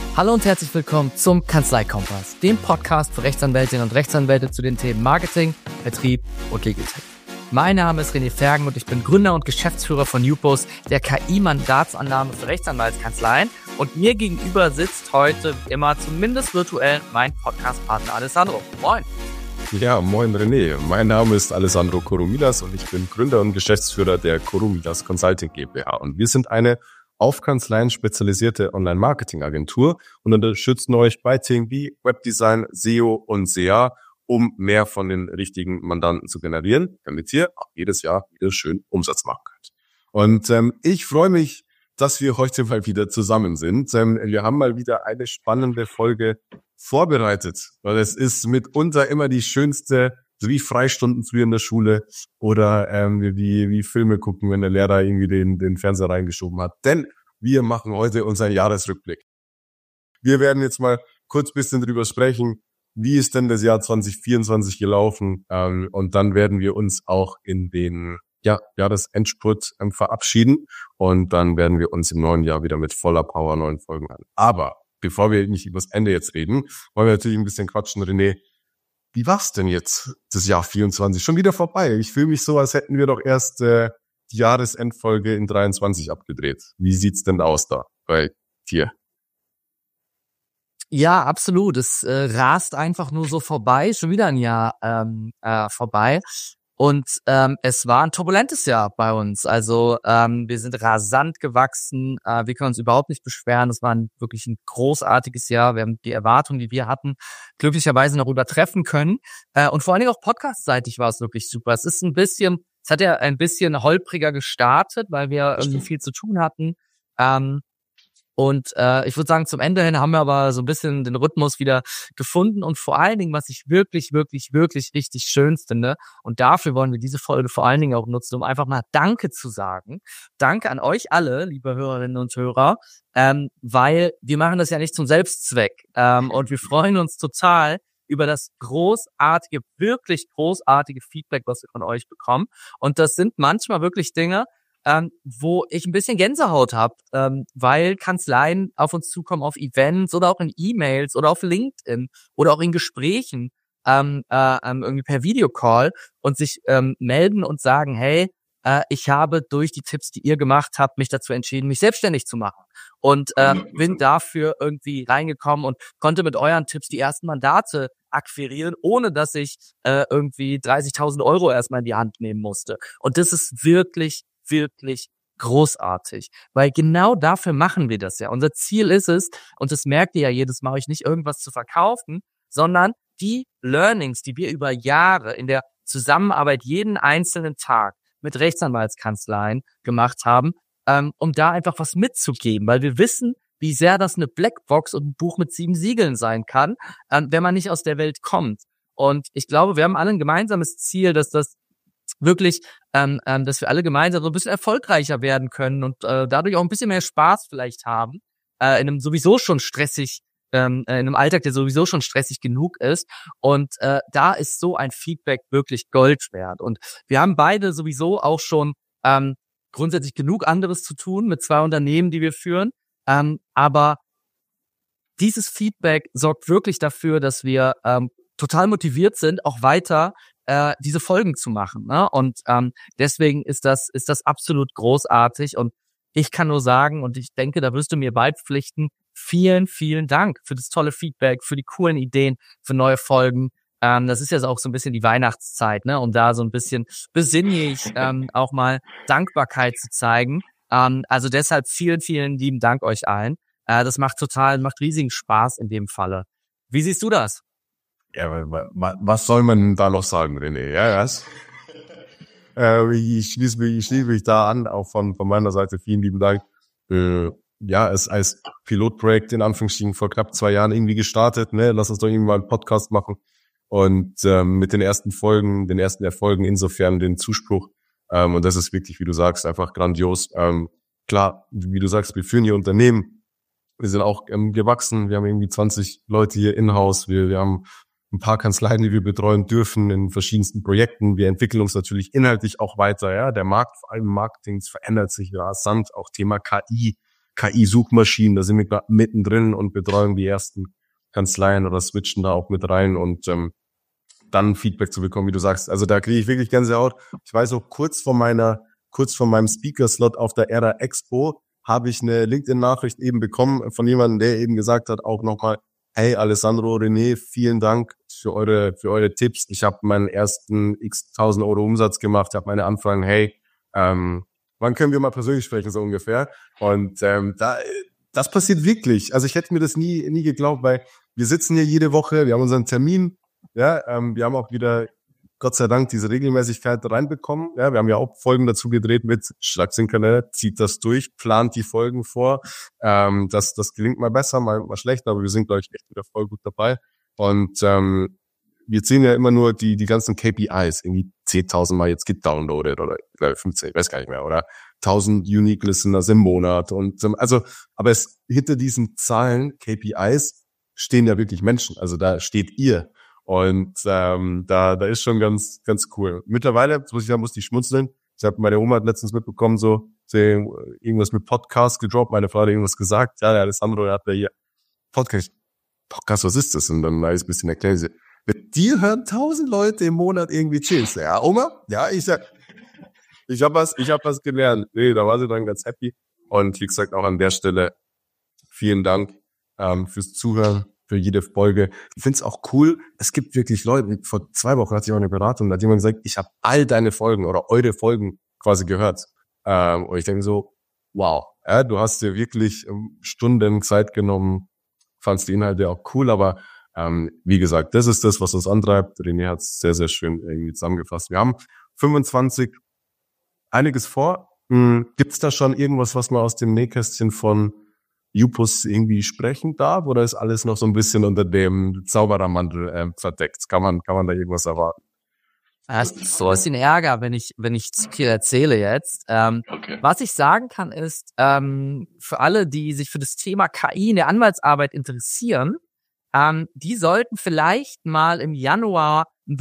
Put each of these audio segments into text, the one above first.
Hallo und herzlich willkommen zum Kanzleikompass, dem Podcast für Rechtsanwältinnen und Rechtsanwälte zu den Themen Marketing, Vertrieb und Legal Tech. Mein Name ist René Fergen und ich bin Gründer und Geschäftsführer von Newpost, der KI-Mandatsannahme für Rechtsanwaltskanzleien. Und mir gegenüber sitzt heute immer, zumindest virtuell, mein Podcast-Partner Alessandro. Moin! Ja, moin René. Mein Name ist Alessandro Koromilas und ich bin Gründer und Geschäftsführer der Koromilas Consulting GmbH. Und wir sind eine auf Kanzleien spezialisierte Online-Marketing-Agentur und unterstützen euch bei Themen wie Webdesign, SEO und SEA, um mehr von den richtigen Mandanten zu generieren, damit ihr auch jedes Jahr wieder schön Umsatz machen könnt. Und ich freue mich, dass wir heute mal wieder zusammen sind. Wir haben mal wieder eine spannende Folge vorbereitet, weil es ist mitunter immer die schönste, so wie Freistunden früher in der Schule oder wie Filme gucken, wenn der Lehrer irgendwie den Fernseher reingeschoben hat. Denn wir machen heute unseren Jahresrückblick. Wir werden jetzt mal kurz ein bisschen drüber sprechen, wie ist denn das Jahr 2024 gelaufen? Und dann werden wir uns auch in den Jahresendspurt verabschieden. Und dann werden wir uns im neuen Jahr wieder mit voller Power neuen Folgen an. Aber bevor wir nicht über das Ende jetzt reden, wollen wir natürlich ein bisschen quatschen. René, wie war's denn jetzt, das Jahr 24? Schon wieder vorbei. Ich fühle mich so, als hätten wir doch erst die Jahresendfolge in 23 abgedreht. Wie sieht's denn aus da bei dir? Ja, absolut. Es rast einfach nur so vorbei. Schon wieder ein Jahr vorbei. Und es war ein turbulentes Jahr bei uns. Also wir sind rasant gewachsen. Wir können uns überhaupt nicht beschweren. Es war wirklich ein großartiges Jahr. Wir haben die Erwartungen, die wir hatten, glücklicherweise noch übertreffen können. Und vor allen Dingen auch podcastseitig war es wirklich super. Es hat ja ein bisschen holpriger gestartet, weil wir irgendwie viel zu tun hatten. Und ich würde sagen, zum Ende hin haben wir aber so ein bisschen den Rhythmus wieder gefunden. Und vor allen Dingen, was ich wirklich, wirklich, wirklich richtig schön finde, und dafür wollen wir diese Folge vor allen Dingen auch nutzen, um einfach mal Danke zu sagen. Danke an euch alle, liebe Hörerinnen und Hörer, weil wir machen das ja nicht zum Selbstzweck. Und wir freuen uns total über das großartige, wirklich großartige Feedback, was wir von euch bekommen. Und das sind manchmal wirklich Dinge, wo ich ein bisschen Gänsehaut habe, weil Kanzleien auf uns zukommen auf Events oder auch in E-Mails oder auf LinkedIn oder auch in Gesprächen irgendwie per Videocall und sich melden und sagen, hey, ich habe durch die Tipps, die ihr gemacht habt, mich dazu entschieden, mich selbstständig zu machen und bin dafür irgendwie reingekommen und konnte mit euren Tipps die ersten Mandate akquirieren, ohne dass ich irgendwie 30.000 Euro erstmal in die Hand nehmen musste. Und das ist wirklich, wirklich großartig, weil genau dafür machen wir das ja. Unser Ziel ist es, und das merkt ihr ja jedes Mal, euch nicht irgendwas zu verkaufen, sondern die Learnings, die wir über Jahre in der Zusammenarbeit jeden einzelnen Tag mit Rechtsanwaltskanzleien gemacht haben, um da einfach was mitzugeben, weil wir wissen, wie sehr das eine Blackbox und ein Buch mit 7 Siegeln sein kann, wenn man nicht aus der Welt kommt. Und ich glaube, wir haben alle ein gemeinsames Ziel, dass das wirklich, dass wir alle gemeinsam so ein bisschen erfolgreicher werden können und dadurch auch ein bisschen mehr Spaß vielleicht haben, in einem sowieso schon stressig, in einem Alltag, der sowieso schon stressig genug ist. Und da ist so ein Feedback wirklich Gold wert. Und wir haben beide sowieso auch schon grundsätzlich genug anderes zu tun mit 2 Unternehmen, die wir führen. Aber dieses Feedback sorgt wirklich dafür, dass wir total motiviert sind, auch weiter diese Folgen zu machen, ne? Und deswegen ist das absolut großartig. Und ich kann nur sagen, und ich denke, da wirst du mir beipflichten, vielen, vielen Dank für das tolle Feedback, für die coolen Ideen, für neue Folgen. Das ist ja auch so ein bisschen die Weihnachtszeit, ne? Um da so ein bisschen besinnlich auch mal Dankbarkeit zu zeigen. Also deshalb vielen, vielen lieben Dank euch allen. Das macht riesigen Spaß in dem Falle. Wie siehst du das? Ja, was soll man da noch sagen, René? Ja, ich schließe mich da an, auch von meiner Seite vielen lieben Dank. Es als Pilotprojekt in Anführungsstrichen vor knapp 2 Jahren irgendwie gestartet, ne? Lass uns doch irgendwie mal einen Podcast machen. Und mit den ersten Erfolgen insofern den Zuspruch. Und das ist wirklich, wie du sagst, einfach grandios. Klar, wie du sagst, wir führen hier Unternehmen. Wir sind auch gewachsen. Wir haben irgendwie 20 Leute hier in-house. Wir haben ein paar Kanzleien, die wir betreuen dürfen in verschiedensten Projekten. Wir entwickeln uns natürlich inhaltlich auch weiter. Ja, der Markt, vor allem Marketing, verändert sich rasant. Auch Thema KI KI-Suchmaschinen, da sind wir gerade mittendrin und betreuen die ersten Kanzleien oder switchen da auch mit rein und dann Feedback zu bekommen, wie du sagst. Also da kriege ich wirklich Gänsehaut. Ich weiß auch, kurz vor meinem Speaker-Slot auf der Era Expo habe ich eine LinkedIn-Nachricht eben bekommen von jemandem, der eben gesagt hat, auch nochmal, hey Alessandro, René, vielen Dank für eure Tipps. Ich habe meinen ersten x 1000 Euro Umsatz gemacht, habe meine Anfragen, hey, wann können wir mal persönlich sprechen, so ungefähr. Und das passiert wirklich. Also ich hätte mir das nie geglaubt, weil wir sitzen hier jede Woche, wir haben unseren Termin, ja, wir haben auch wieder Gott sei Dank diese Regelmäßigkeit reinbekommen. Ja, wir haben ja auch Folgen dazu gedreht mit Schlagsinkanal, zieht das durch, plant die Folgen vor. Das gelingt mal besser, mal schlechter, aber wir sind, glaube ich, echt wieder voll gut dabei. Und wir sehen ja immer nur die ganzen KPIs, irgendwie 10.000 Mal jetzt gedownloadet oder 15, ich weiß gar nicht mehr, oder 1.000 Unique Listeners im Monat. Und also, aber hinter diesen Zahlen, KPIs, stehen ja wirklich Menschen. Also da steht ihr. Und da ist schon ganz cool. Mittlerweile, muss ich schmunzeln. Meine Oma hat letztens mitbekommen, sie irgendwas mit Podcast gedroppt. Meine Frau hat irgendwas gesagt. Ja, der Alessandro, der hat da hier Podcast, was ist das? Und dann habe ich ein bisschen erklärt. Mit dir hören 1.000 Leute im Monat irgendwie chillen. Ja, Oma? Ja, ich hab was gelernt. Nee, da war sie dann ganz happy. Und wie gesagt, auch an der Stelle vielen Dank fürs Zuhören, für jede Folge. Ich finde es auch cool, es gibt wirklich Leute, vor 2 Wochen hatte ich auch eine Beratung, da hat jemand gesagt, ich habe all deine Folgen oder eure Folgen quasi gehört. Und ich denke so, wow, ja, du hast dir wirklich Stunden Zeit genommen, fandst die Inhalte auch cool, aber wie gesagt, das ist das, was uns antreibt. René hat es sehr, sehr schön irgendwie zusammengefasst. Wir haben 25, einiges vor. Gibt's da schon irgendwas, was man aus dem Nähkästchen von Jupus irgendwie sprechen darf, oder ist alles noch so ein bisschen unter dem Zauberermantel verdeckt? Kann man da irgendwas erwarten? Das ist so ein bisschen Ärger, wenn ich zu viel erzähle jetzt. Okay. Was ich sagen kann ist, für alle, die sich für das Thema KI in der Anwaltsarbeit interessieren, die sollten vielleicht mal im Januar einen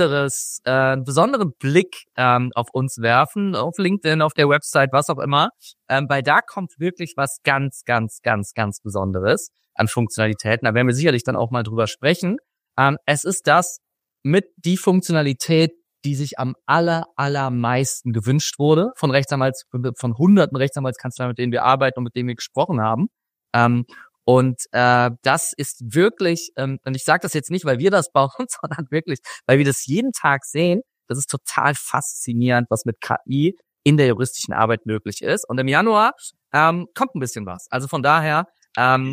besonderen Blick auf uns werfen, auf LinkedIn, auf der Website, was auch immer, weil da kommt wirklich was ganz Besonderes an Funktionalitäten. Da werden wir sicherlich dann auch mal drüber sprechen. Es ist das mit die Funktionalität, die sich am allermeisten gewünscht wurde von hunderten Rechtsanwaltskanzleien, mit denen wir arbeiten und mit denen wir gesprochen haben. Und das ist wirklich, und ich sage das jetzt nicht, weil wir das bauen, sondern wirklich, weil wir das jeden Tag sehen. Das ist total faszinierend, was mit KI in der juristischen Arbeit möglich ist. Und im Januar kommt ein bisschen was. Also von daher kann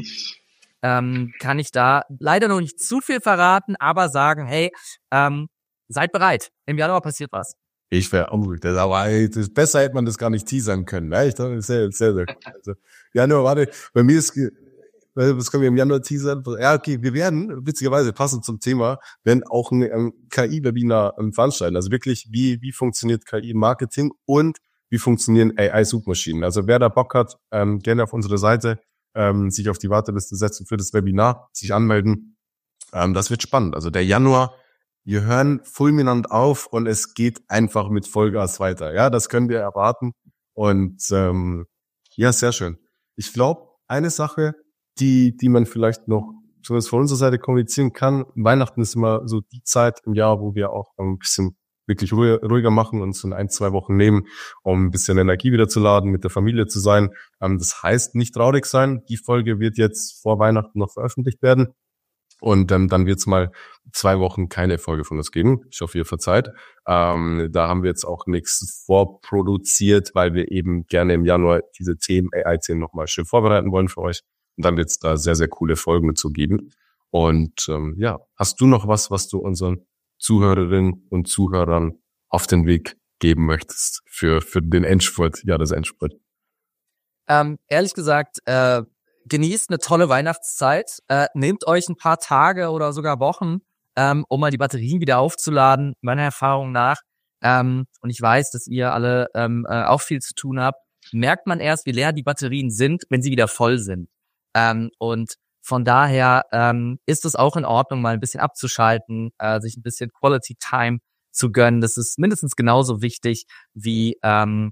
ich da leider noch nicht zu viel verraten, aber sagen, hey, seid bereit. Im Januar passiert was. Ich wäre unruhig. Aber besser hätte man das gar nicht teasern können. Ne? Ich dachte, sehr cool. Also, Januar, warte, bei mir ist... Was können wir im Januar teasern? Ja, okay, wir werden, witzigerweise passend zum Thema, werden auch ein KI-Webinar veranstalten. Also wirklich, wie funktioniert KI-Marketing und wie funktionieren AI-Suchmaschinen. Also wer da Bock hat, gerne auf unsere Seite sich auf die Warteliste setzen für das Webinar, sich anmelden. Das wird spannend. Also der Januar, wir hören fulminant auf und es geht einfach mit Vollgas weiter. Ja, das können wir erwarten. Und ja, sehr schön. Ich glaube, eine Sache, die man vielleicht noch zumindest von unserer Seite kommunizieren kann. Weihnachten ist immer so die Zeit im Jahr, wo wir auch ein bisschen wirklich ruhiger machen und so 1-2 Wochen nehmen, um ein bisschen Energie wieder zu laden, mit der Familie zu sein. Das heißt, nicht traurig sein. Die Folge wird jetzt vor Weihnachten noch veröffentlicht werden. Und dann wird es mal 2 Wochen keine Folge von uns geben. Ich hoffe, ihr verzeiht. Da haben wir jetzt auch nichts vorproduziert, weil wir eben gerne im Januar diese Themen, AI-Themen nochmal schön vorbereiten wollen für euch. Und dann wird es da sehr, sehr coole Folgen dazu geben. Und ja, hast du noch was du unseren Zuhörerinnen und Zuhörern auf den Weg geben möchtest für den Endspurt, ja, das Endspurt? Ehrlich gesagt, genießt eine tolle Weihnachtszeit. Nehmt euch ein paar Tage oder sogar Wochen, um mal die Batterien wieder aufzuladen, meiner Erfahrung nach. Und ich weiß, dass ihr alle auch viel zu tun habt. Merkt man erst, wie leer die Batterien sind, wenn sie wieder voll sind. Und von daher ist es auch in Ordnung, mal ein bisschen abzuschalten, sich ein bisschen Quality Time zu gönnen. Das ist mindestens genauso wichtig wie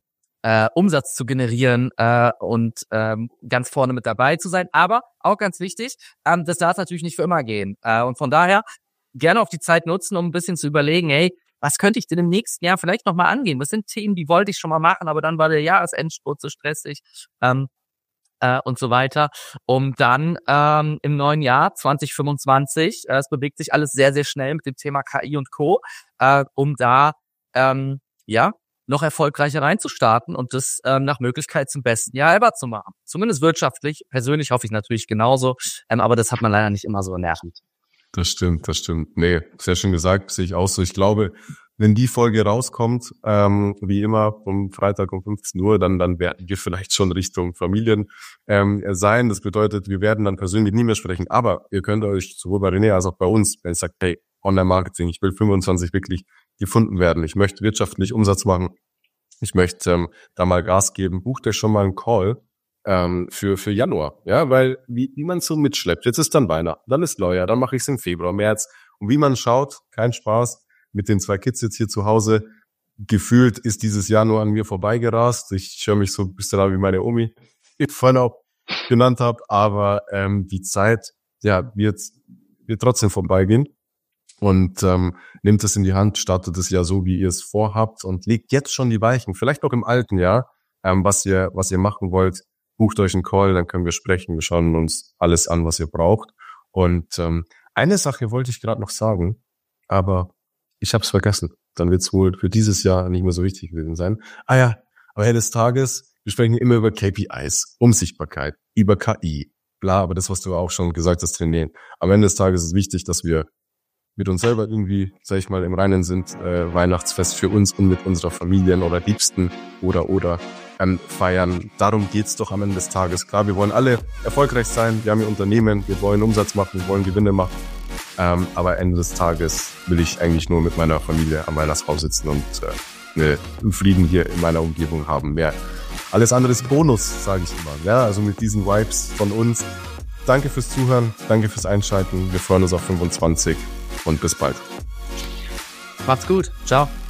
Umsatz zu generieren und ganz vorne mit dabei zu sein. Aber auch ganz wichtig, das darf natürlich nicht für immer gehen. Und von daher gerne auch die Zeit nutzen, um ein bisschen zu überlegen, hey, was könnte ich denn im nächsten Jahr vielleicht nochmal angehen? Was sind Themen, die wollte ich schon mal machen, aber dann war der Jahresendspurt so stressig und so weiter. Um dann im neuen Jahr 2025, es bewegt sich alles sehr, sehr schnell mit dem Thema KI und Co., um da noch erfolgreicher reinzustarten und das nach Möglichkeit zum besten Jahr ever zu machen. Zumindest wirtschaftlich. Persönlich hoffe ich natürlich genauso, aber das hat man leider nicht immer so in der Hand. Das stimmt. Nee, sehr schön gesagt, sehe ich auch so. Ich glaube, wenn die Folge rauskommt, wie immer um Freitag um 15 Uhr, dann werden wir vielleicht schon Richtung Familien sein. Das bedeutet, wir werden dann persönlich nie mehr sprechen. Aber ihr könnt euch sowohl bei René als auch bei uns, wenn ihr sagt, hey, Online-Marketing, ich will 25 wirklich gefunden werden. Ich möchte wirtschaftlich Umsatz machen. Ich möchte da mal Gas geben. Bucht euch schon mal einen Call für Januar. Ja, weil wie man so mitschleppt. Jetzt ist dann Weihnachten, dann ist Neujahr, dann mache ich es im Februar, März. Und wie man schaut, kein Spaß, mit den 2 Kids jetzt hier zu Hause, gefühlt ist dieses Jahr nur an mir vorbeigerast. Ich höre mich so ein bisschen an wie meine Omi, die ich vorhin auch genannt habe. Aber die Zeit, wird trotzdem vorbeigehen. Und nehmt es in die Hand, startet es ja so, wie ihr es vorhabt und legt jetzt schon die Weichen. Vielleicht noch im alten Jahr, was ihr machen wollt. Bucht euch einen Call, dann können wir sprechen. Wir schauen uns alles an, was ihr braucht. Und eine Sache wollte ich gerade noch sagen, aber ich habe es vergessen. Dann wird es wohl für dieses Jahr nicht mehr so wichtig gewesen sein. Aber Ende des Tages, wir sprechen immer über KPIs, Sichtbarkeit, über KI, bla, aber das, was du auch schon gesagt hast, trainieren. Am Ende des Tages ist es wichtig, dass wir mit uns selber irgendwie, sag ich mal, im Reinen sind, Weihnachtsfest für uns und mit unserer Familien oder Liebsten oder feiern. Darum geht's doch am Ende des Tages. Klar, wir wollen alle erfolgreich sein, wir haben hier Unternehmen, wir wollen Umsatz machen, wir wollen Gewinne machen. Aber Ende des Tages will ich eigentlich nur mit meiner Familie an meiner Frau sitzen und einen Frieden hier in meiner Umgebung haben. Mehr. Alles andere ist Bonus, sage ich immer. Ja, also mit diesen Vibes von uns. Danke fürs Zuhören, danke fürs Einschalten. Wir freuen uns auf 25 und bis bald. Macht's gut. Ciao.